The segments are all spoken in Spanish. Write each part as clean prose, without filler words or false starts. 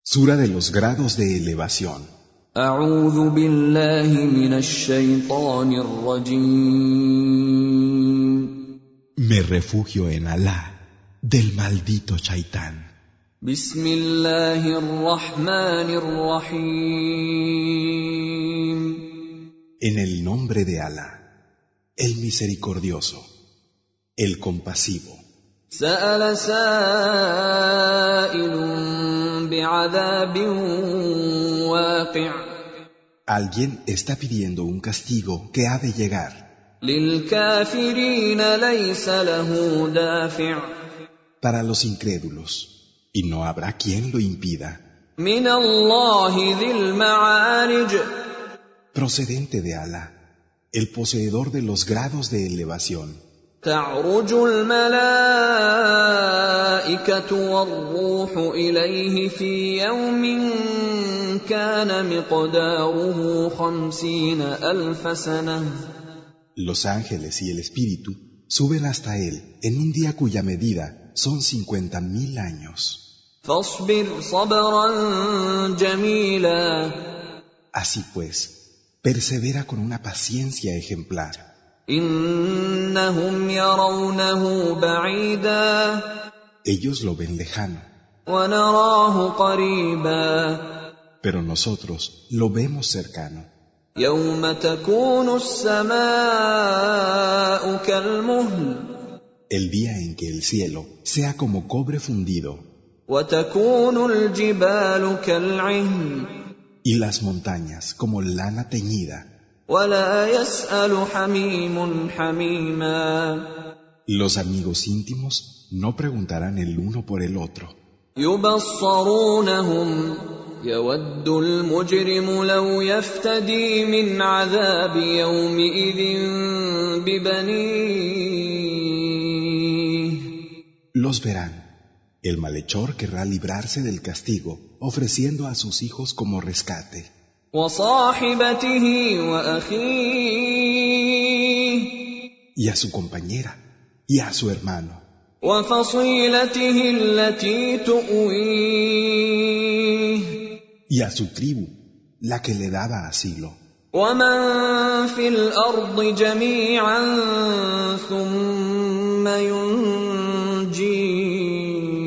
Sura de los grados de elevación. أعوذ بالله من الشيطان الرجيم. Me refugio en Alá, del maldito Chaitán. بسم الله الرحمن الرحيم. En el nombre de Alá, el misericordioso, el compasivo. سأل سائل بعذاب واقع. Alguien está pidiendo un castigo que ha de llegar. للكافرين ليس له دافع. Para los incrédulos, y no habrá quien lo impida. من الله ذي المعارج. Procedente de Alá, el poseedor de los grados de elevación. تعرج الملائكة والروح إليه في يوم كان مقداره 50,000 سنة. Los ángeles y el espíritu suben hasta él en un día cuya medida son 50,000 años. فاصبر صبرا جميلا. Así pues, persevera con una paciencia ejemplar. إنهم يرونه بعيدا. Ellos lo ven lejano, ونراه قريبا. pero nosotros lo vemos cercano. يوم تكون السماء كالمهل. El día en que el cielo sea como cobre fundido وتكون الجبال كالعهن. y las montañas como lana teñida. ولا يسأل حميم حميما. Los amigos íntimos no preguntarán el uno por el otro. يبصرونهم. يود المجرم لو يفتدي من عذاب يومئذ ببنيه. Los verán. El malhechor querrá librarse del castigo, ofreciendo a sus hijos como rescate. وصاحبته وأخيه. Y a su compañera, y a su hermano. وفصيلته التي تؤويه. Y a su tribu, la que le daba asilo. ومن في الأرض جميعا ثم ينجيه.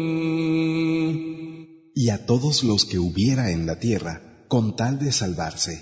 Y a todos los que hubiera en la tierra, con tal de salvarse.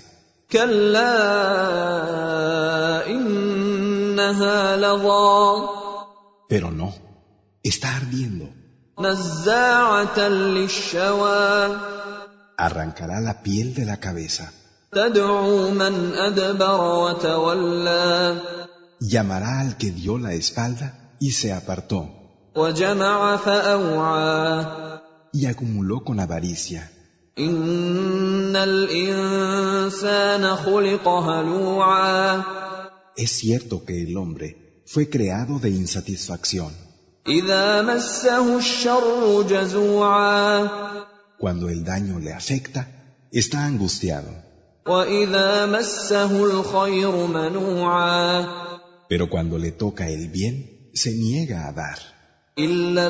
كلا إنها لظى. Pero no, está ardiendo. نزاعة للشوى. Arrancará la piel de la cabeza. تدعو من أدبر وتولى. Llamará al que dio la espalda y se apartó. وجمع فأوعى. Y acumuló con avaricia. إن الإنسان خلق هلوعا. Es cierto que el hombre fue creado de insatisfacción. إذا مسه الشر جزوعا. Cuando el daño le afecta, está angustiado. وإذا مسه الخير منوعا. Pero cuando le toca el bien, se niega a dar. إلا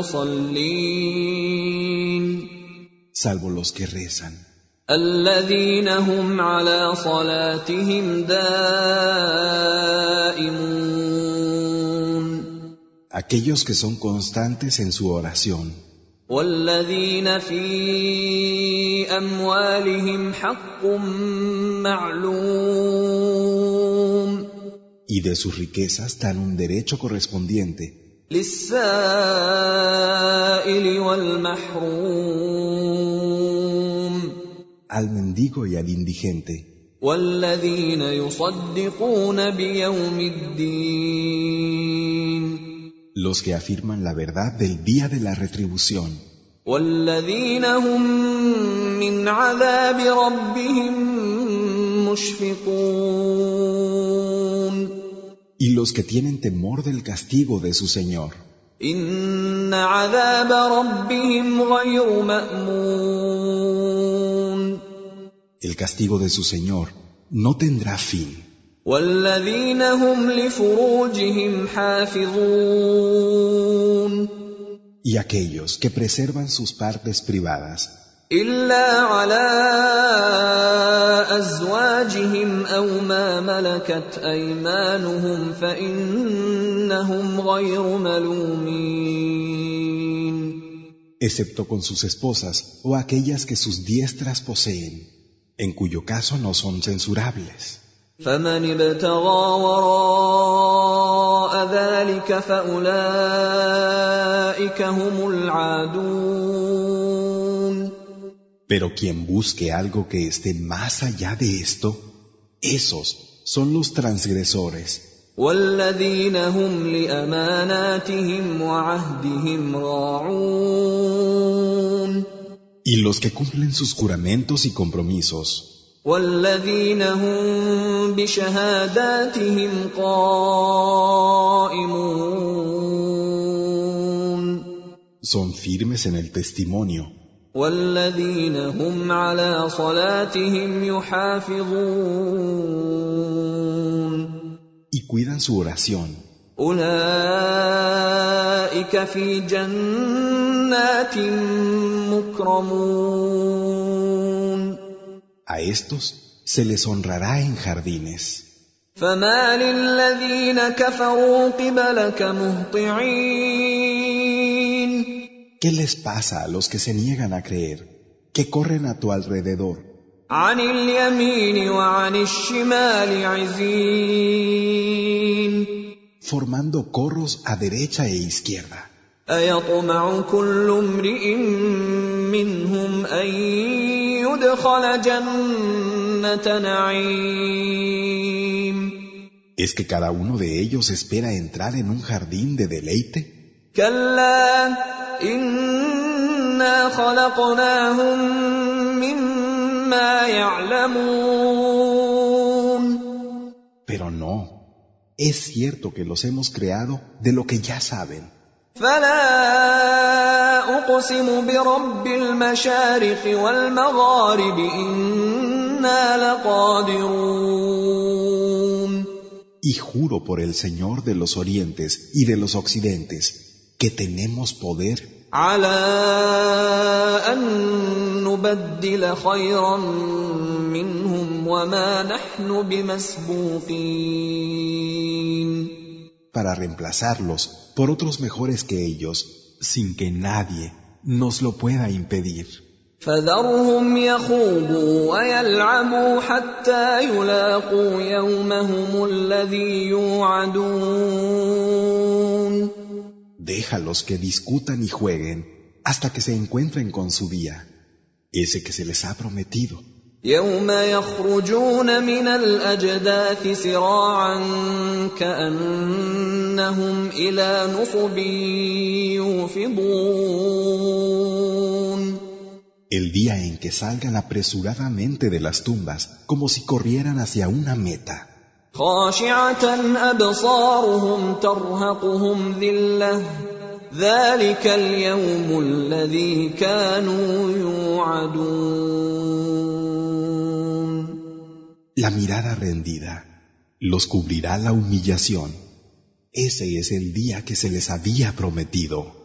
المصلين. Salvo los que rezan. الذين هم على صلاتهم دائمون. Aquellos que son constantes en su oración. والذين في أموالهم حق معلوم. Y de sus riquezas dan un derecho correspondiente. للسائل والمحروم. Al mendigo y al indigente. والذين يصدقون بيوم الدين. Los que afirman la verdad del día de la retribución. والذين هم من عذاب ربهم مشفقون. Y los que tienen temor del castigo de su Señor. إن عذاب ربهم غير مأمون. El castigo de su Señor no tendrá fin. والذين هم لفروجهم حافظون. Y aquellos que preservan sus partes privadas. إلا على أزواجهم أو ما ملكت أيمانهم فإنهم غير ملومين. Excepto con sus esposas o aquellas que sus diestras poseen, en cuyo caso no son censurables. فمن ابتغى وراء ذلك فأولئك هم العادون. Pero quien busque algo que esté más allá de esto, esos son los transgresores. والذين هم لأماناتهم وعهدهم راعون. Y los que cumplen sus juramentos y compromisos. والذين هم بشهاداتهم قائمون. Son firmes en el testimonio. والذين هم على صلاتهم يحافظون. Y cuidan su oración. أولئك في جنات مكرمون. A estos se les honrará en jardines. فما للذين كفروا قبلك مهطعين. ¿Qué les pasa a los que se niegan a creer, que corren a tu alrededor? عن اليمين وعن الشمال عزين. Formando corros a derecha e izquierda. أيطمع كل امرئ منهم أن يدخل جنة نعيم. ¿Es que cada uno de ellos espera entrar en un jardín de deleite? كلا إنا خلقناهم مما يعلمون. Pero no, es cierto que los hemos creado de lo que ya saben. فلا أقسم برب المشارق والمغارب إنا لقادرون. Y juro por el Señor de los orientes y de los occidentes, que tenemos poder على أن نبدل خيرا منهم وما نحن بمسبوقين. para reemplazarlos por otros mejores que ellos, sin que nadie nos lo pueda impedir. فذرهم يخوضوا ويلعبوا حتى يلاقوا يومهم الذي يوعدون. Déjalos que discutan y jueguen hasta que se encuentren con su día, ese que se les ha prometido. يوم يخرجون من الأجداث سراعا كأنهم إلى نصب يوفضون. El día en que salgan apresuradamente de las tumbas, como si corrieran hacia una meta. خاشعة أبصارهم ترهقهم ذلة ذلك اليوم الذي كانوا يوعدون. La mirada rendida los cubrirá la humillación. Ese es el día que se les había prometido.